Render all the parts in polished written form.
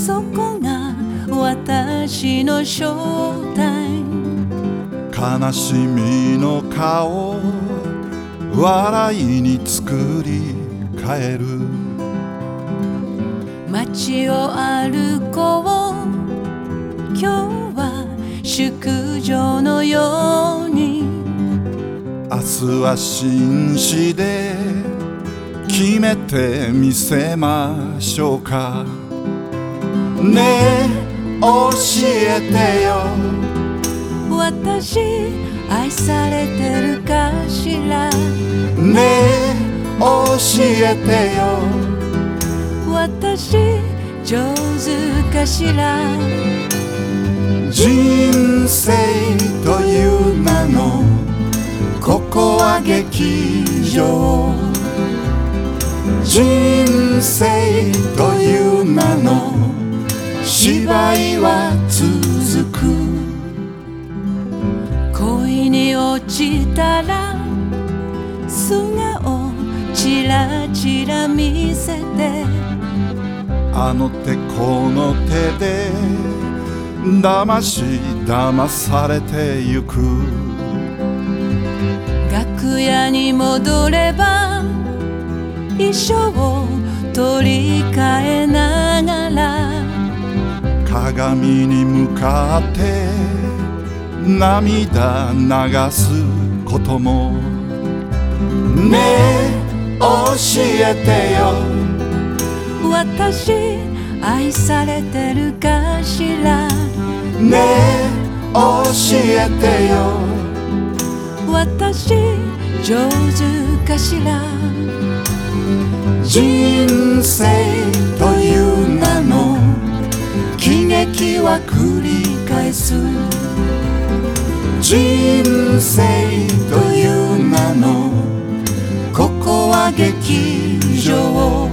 そこが私の正体。 悲しみの顔笑いに作り変える。 街を歩こう、今日は淑女のように。 明日は紳士で決めてみせましょうか。ねえ教えてよ、 私愛されてるかしら。 ねえ教えてよ、 私上手かしら。 人生という名のここは劇場。人生という名の芝居は続く。 恋に落ちたら素顔ちらちら見せて。 あの手この手で騙し騙されてゆく。 楽屋に戻れば衣装を取り替えながら。 鏡に向かって涙流すことも。ねえ教えてよ、 私愛されてるかしら。 ねえ教えてよ、 私上手かしら。 人生という名の喜劇は繰り返す。人生という名のここは劇場。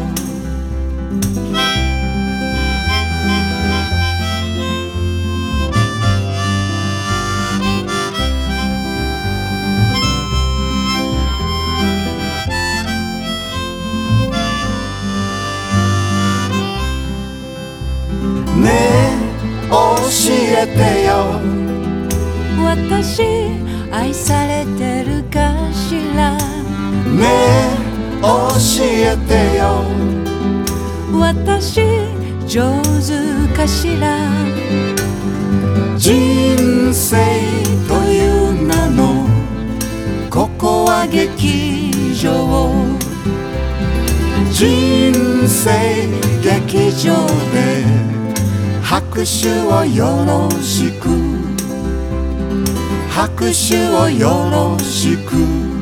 ねえ教えてよ、 私愛されてるかしら。 ねえ教えてよ、 私上手かしら。 人生という名のここは劇場。人生劇場で拍手をよろしく、拍手をよろしく。